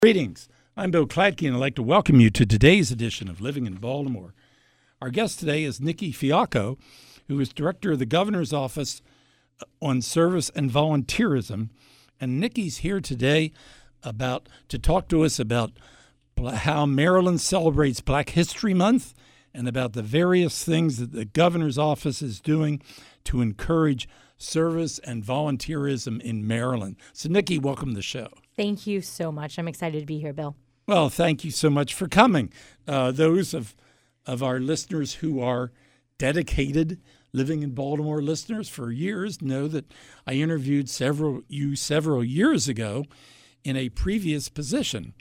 Greetings. I'm Bill Kladke, and I'd like to welcome you to today's edition of Living in Baltimore. Our guest today is Nikki Fiocco, who is Director of the Governor's Office on Service and Volunteerism. And Nikki's here today to talk to us about how Maryland celebrates Black History Month and about the various things that the Governor's Office is doing to encourage service and volunteerism in Maryland. So, Nikki, welcome to the show. Thank you so much. I'm excited to be here, Bill. Well, thank you so much for coming. Those of our listeners who are dedicated Living in Baltimore listeners for years know that I interviewed several years ago in a previous position.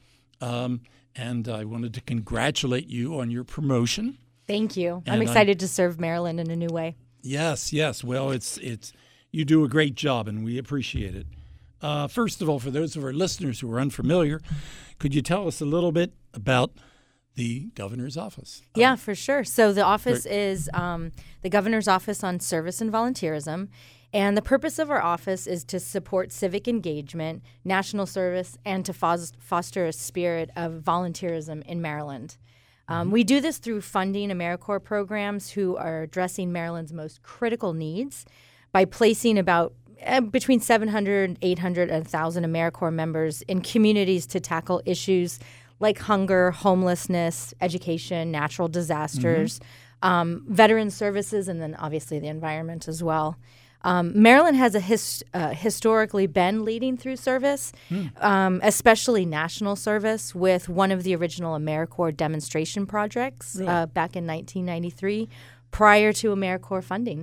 And I wanted to congratulate you on your promotion. Thank you. I'm excited to serve Maryland in a new way. Yes. Well, it's you do a great job, and we appreciate it. First of all, for those of our listeners who are unfamiliar, could you tell us a little bit about the Governor's Office? Yeah, for sure. So the office is the Governor's Office on Service and Volunteerism. And the purpose of our office is to support civic engagement, national service, and to foster a spirit of volunteerism in Maryland. We do this through funding AmeriCorps programs who are addressing Maryland's most critical needs by placing about between 700, 800, and 1,000 AmeriCorps members in communities to tackle issues like hunger, homelessness, education, natural disasters, veteran services, and then obviously the environment as well. Maryland has historically been leading through service, especially national service, with one of the original AmeriCorps demonstration projects back in 1993, prior to AmeriCorps funding.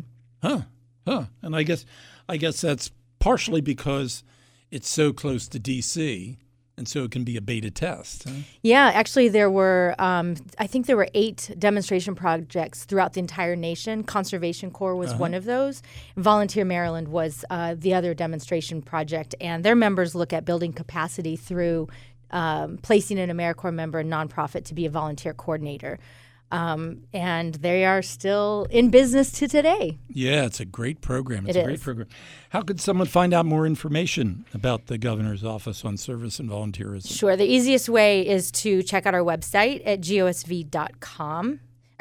And I guess that's partially because it's so close to D.C., and so it can be a beta test. Huh? Yeah, actually there were, I think there were 8 demonstration projects throughout the entire nation. Conservation Corps was one of those. Volunteer Maryland was the other demonstration project, and their members look at building capacity through placing an AmeriCorps member and nonprofit to be a volunteer coordinator. And they are still in business to today. Yeah, it's a great program. It is. Great program. How could someone find out more information about the Governor's Office on Service and Volunteerism? Sure. The easiest way is to check out our website at gosv.com.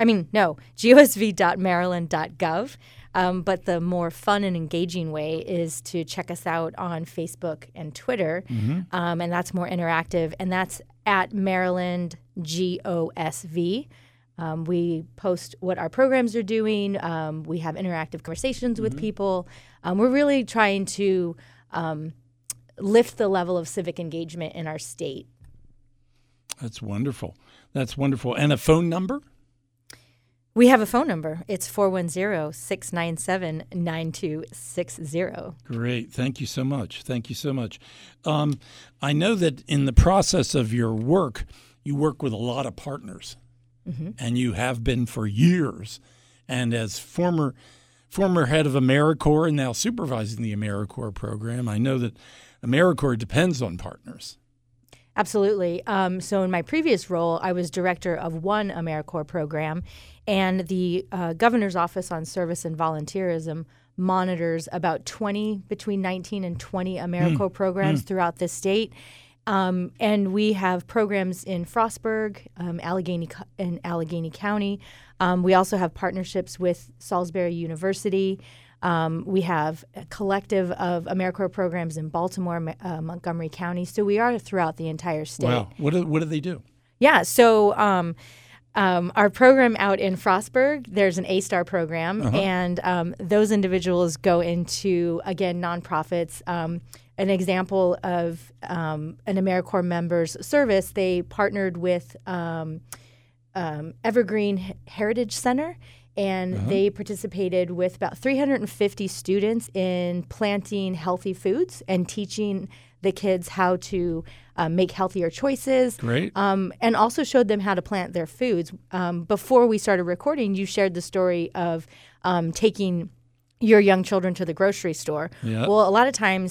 gosv.maryland.gov. But the more fun and engaging way is to check us out on Facebook and Twitter. And that's more interactive. And that's at Maryland GOSV. We post what our programs are doing. We have interactive conversations with people. We're really trying to lift the level of civic engagement in our state. That's wonderful. And a phone number? We have a phone number. It's 410-697-9260. Great. Thank you so much. I know that in the process of your work, you work with a lot of partners. And you have been for years. And as former head of AmeriCorps and now supervising the AmeriCorps program, I know that AmeriCorps depends on partners. Absolutely. So in my previous role, I was director of one AmeriCorps program, and the Governor's Office on Service and Volunteerism monitors about between 19 and 20 AmeriCorps programs throughout the state. And we have programs in Frostburg, Allegheny County. We also have partnerships with Salisbury University. We have a collective of AmeriCorps programs in Baltimore, Montgomery County. So we are throughout the entire state. Wow. What do they do? Yeah. So our program out in Frostburg, there's an A-Star program, and those individuals go into, again, nonprofits. An example of an AmeriCorps member's service, they partnered with Evergreen Heritage Center, and they participated with about 350 students in planting healthy foods and teaching the kids how to make healthier choices. Great. And also showed them how to plant their foods. Before we started recording, you shared the story of taking your young children to the grocery store. Yep. Well, a lot of times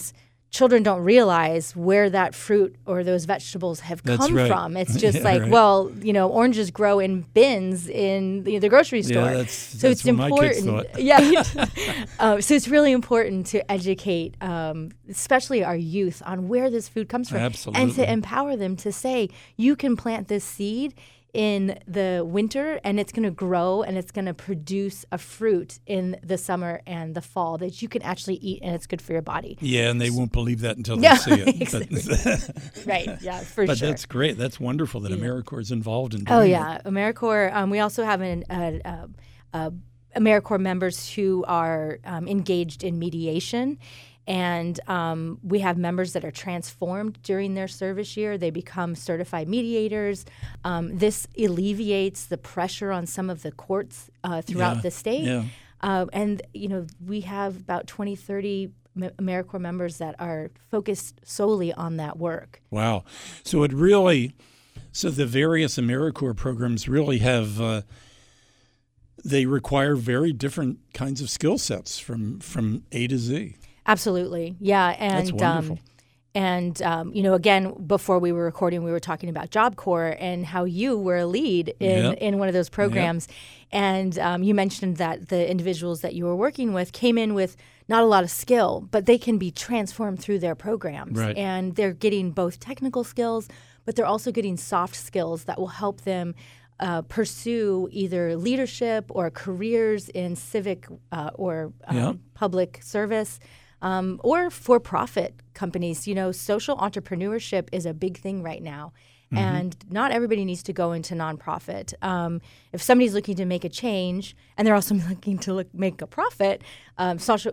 children don't realize where that fruit or those vegetables have come from. It's just well, oranges grow in bins in the grocery store. Yeah, so it's important. So it's really important to educate, especially our youth, on where this food comes from. Absolutely. And to empower them to say, you can plant this seed in the winter and it's going to grow and it's going to produce a fruit in the summer and the fall that you can actually eat and it's good for your body. Yeah, and they won't believe that until they see it. Right, yeah, for but sure. But that's great. That's wonderful that AmeriCorps is involved in doing AmeriCorps. We also have AmeriCorps members who are engaged in mediation. And we have members that are transformed during their service year. They become certified mediators. This alleviates the pressure on some of the courts throughout the state. Yeah. And, we have about 20, 30 AmeriCorps members that are focused solely on that work. Wow. So the various AmeriCorps programs really have they require very different kinds of skill sets from A to Z. Absolutely. Yeah. And, that's wonderful. Again, before we were recording, we were talking about Job Corps and how you were a lead in one of those programs. Yep. And you mentioned that the individuals that you were working with came in with not a lot of skill, but they can be transformed through their programs. Right. And they're getting both technical skills, but they're also getting soft skills that will help them pursue either leadership or careers in civic or public service. Or for-profit companies. Social entrepreneurship is a big thing right now, and not everybody needs to go into nonprofit. If somebody's looking to make a change and they're also looking to make a profit, social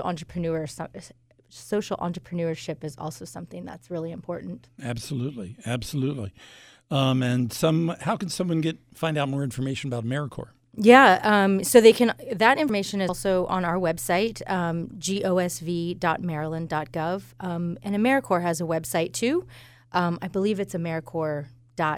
entrepreneurship is also something that's really important. Absolutely, absolutely. And how can someone find out more information about AmeriCorps? Yeah, so that information is also on our website, gosv.maryland.gov. And AmeriCorps has a website too. I believe it's AmeriCorps.org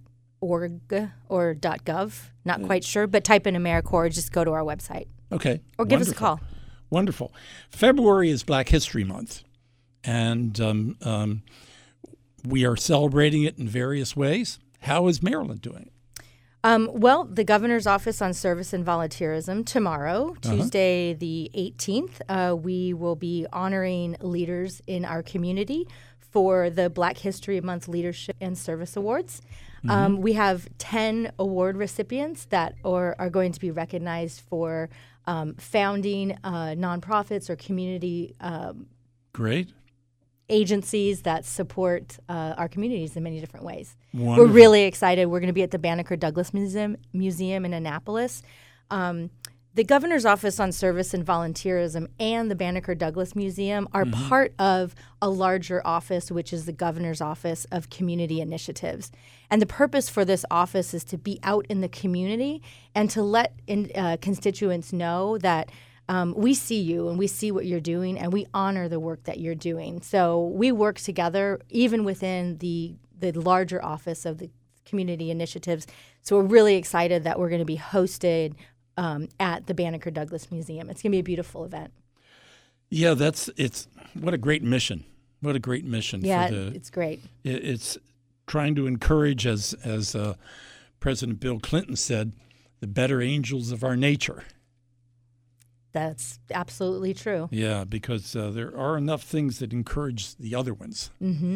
or .gov. Not quite sure, but type in AmeriCorps, just go to our website. Okay. Or give us a call. Wonderful. February is Black History Month, and we are celebrating it in various ways. How is Maryland doing it? Well, the Governor's Office on Service and Volunteerism tomorrow, Tuesday the 18th, we will be honoring leaders in our community for the Black History Month Leadership and Service Awards. We have 10 award recipients that are going to be recognized for founding nonprofits or community Great. agencies that support our communities in many different ways. Wonderful. We're really excited. We're going to be at the Banneker Douglas Museum in Annapolis. The Governor's Office on Service and Volunteerism and the Banneker Douglas Museum are part of a larger office, which is the Governor's Office of Community Initiatives. And the purpose for this office is to be out in the community and to let constituents know that we see you and we see what you're doing and we honor the work that you're doing. So we work together even within the larger office of the community initiatives. So we're really excited that we're going to be hosted at the Banneker Douglas Museum. It's going to be a beautiful event. Yeah, it's what a great mission. What a great mission. Yeah, it's great. It's trying to encourage, as President Bill Clinton said, the better angels of our nature. That's absolutely true. Yeah, because there are enough things that encourage the other ones.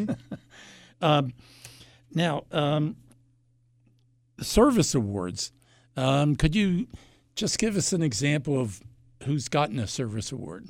Now, the service awards. Could you just give us an example of who's gotten a service award?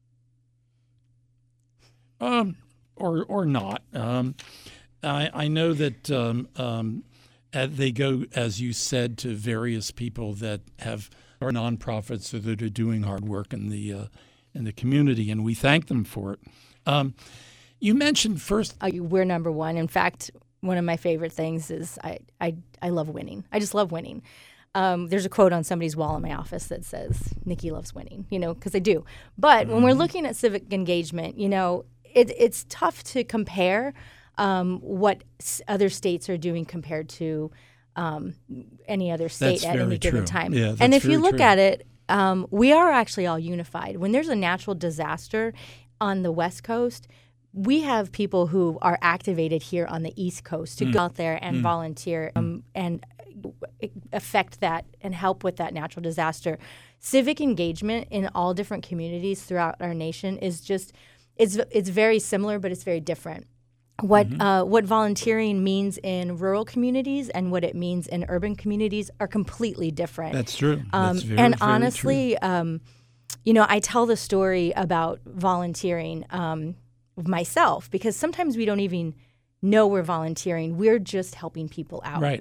Or not. I know that they go, as you said, to various people that are nonprofits or that are doing hard work in the community, and we thank them for it. You mentioned first. We're number one. In fact, one of my favorite things is I love winning. I just love winning. There's a quote on somebody's wall in my office that says, Nikki loves winning, because I do. But when we're looking at civic engagement, it's tough to compare what other states are doing compared to any other state at any given time. Yeah, and if you look at it, we are actually all unified. When there's a natural disaster on the West Coast, we have people who are activated here on the East Coast to go out there and volunteer and affect that and help with that natural disaster. Civic engagement in all different communities throughout our nation is just it's very similar, but it's very different. What volunteering means in rural communities and what it means in urban communities are completely different. That's true. That's very, and very honestly, true. I tell the story about volunteering myself because sometimes we don't even know we're volunteering. We're just helping people out. Right.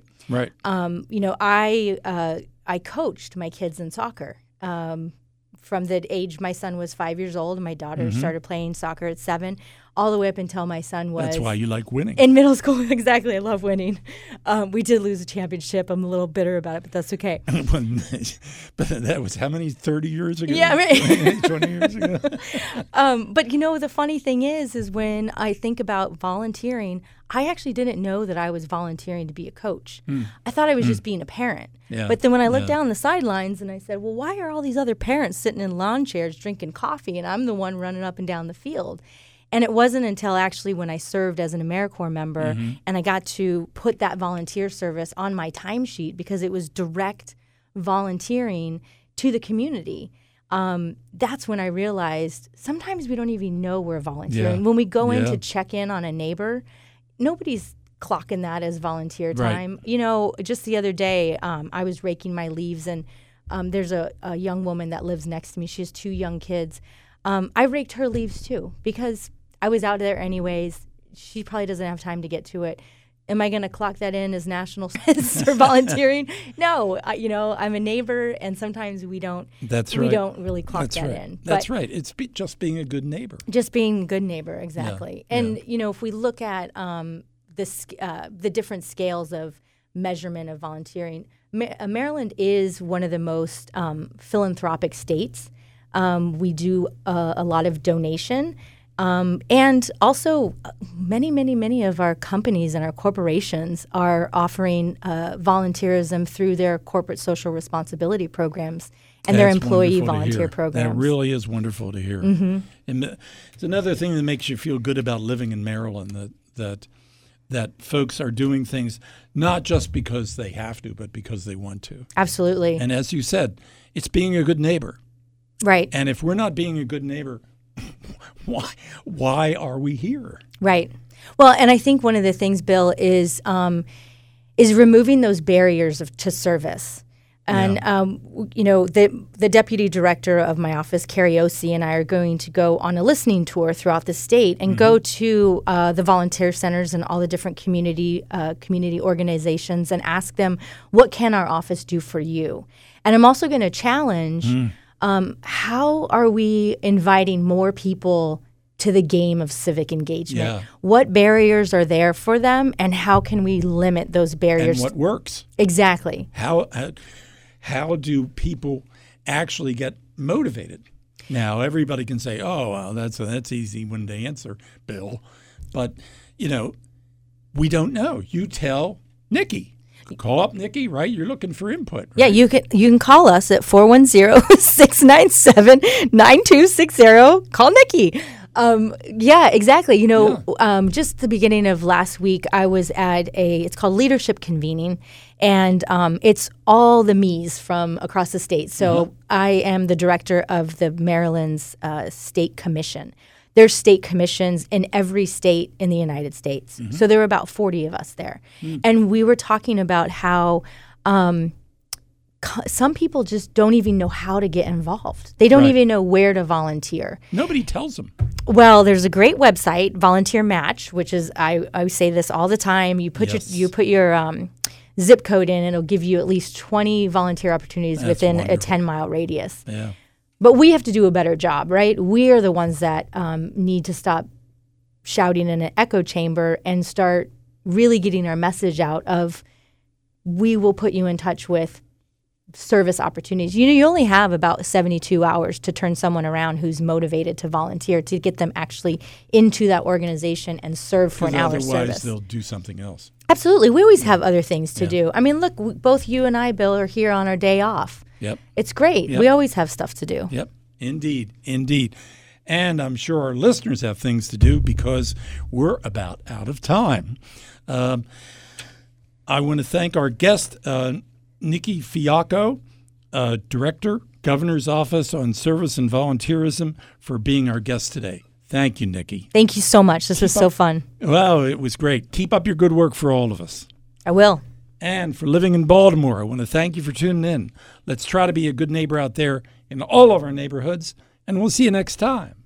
I coached my kids in soccer. From the age my son was 5 years old, and my daughter started playing soccer at 7, all the way up until my son was... That's why you like winning. In middle school, exactly. I love winning. We did lose a championship. I'm a little bitter about it, but that's okay. But that was how many, 30 years ago? Yeah, right. 20 years ago? But, the funny thing is when I think about volunteering, I actually didn't know that I was volunteering to be a coach. I thought I was just being a parent. Yeah. But then when I looked down the sidelines and I said, well, why are all these other parents sitting in lawn chairs drinking coffee and I'm the one running up and down the field? And it wasn't until actually when I served as an AmeriCorps member and I got to put that volunteer service on my timesheet because it was direct volunteering to the community. That's when I realized sometimes we don't even know we're volunteering. Yeah. When we go in to check in on a neighbor, nobody's clocking that as volunteer time. Right. Just the other day, I was raking my leaves, and there's a young woman that lives next to me. She has 2 young kids. I raked her leaves too because I was out there anyways. She probably doesn't have time to get to it. Am I going to clock that in as national service or volunteering? No, I'm a neighbor, and sometimes we don't. That's right. We don't really clock That's that right. in. That's right. It's just being a good neighbor. Just being a good neighbor, exactly. Yeah. And if we look at the different scales of measurement of volunteering, Maryland is one of the most philanthropic states. We do a lot of donation. And also, many of our companies and our corporations are offering volunteerism through their corporate social responsibility programs and their employee volunteer programs. That really is wonderful to hear. And it's another thing that makes you feel good about living in Maryland, that folks are doing things not just because they have to, but because they want to. Absolutely. And as you said, it's being a good neighbor. Right. And if we're not being a good neighbor, why are we here? Right. Well, and I think one of the things, Bill, is removing those barriers to service. And the deputy director of my office, Carrie Ossie, and I are going to go on a listening tour throughout the state and go to the volunteer centers and all the different community organizations and ask them, what can our office do for you? And I'm also going to challenge. How are we inviting more people to the game of civic engagement? Yeah. What barriers are there for them, and how can we limit those barriers? And what works? Exactly. How do people actually get motivated? Now, everybody can say, "Oh, well, that's easy one to answer, Bill," but we don't know. You tell Nikki. Call up Nikki, right? You're looking for input, right? Yeah, you can call us at 410-697-9260. Call Nikki. Yeah, exactly. Just the beginning of last week, I was at it's called Leadership Convening, and it's all the me's from across the state. So I am the director of the Maryland's State Commission. There's state commissions in every state in the United States. So there were about 40 of us there. And we were talking about how some people just don't even know how to get involved. They don't even know where to volunteer. Nobody tells them. Well, there's a great website, Volunteer Match, which is I say this all the time. You put your zip code in, and it'll give you at least 20 volunteer opportunities within a 10-mile radius. Yeah. But we have to do a better job, right? We are the ones that need to stop shouting in an echo chamber and start really getting our message out of, we will put you in touch with service opportunities. You only have about 72 hours to turn someone around who's motivated to volunteer, to get them actually into that organization and serve for an hour service. Otherwise, they'll do something else. Absolutely. We always have other things to do. I mean, look, both you and I, Bill, are here on our day off. Yep. It's great. Yep. We always have stuff to do. Yep. Indeed. And I'm sure our listeners have things to do because we're about out of time. I want to thank our guest, Nikki Fiocco, Director, Governor's Office on Service and Volunteerism, for being our guest today. Thank you, Nikki. Thank you so much. This was so fun. Well, it was great. Keep up your good work for all of us. I will. And for Living in Baltimore, I want to thank you for tuning in. Let's try to be a good neighbor out there in all of our neighborhoods, and we'll see you next time.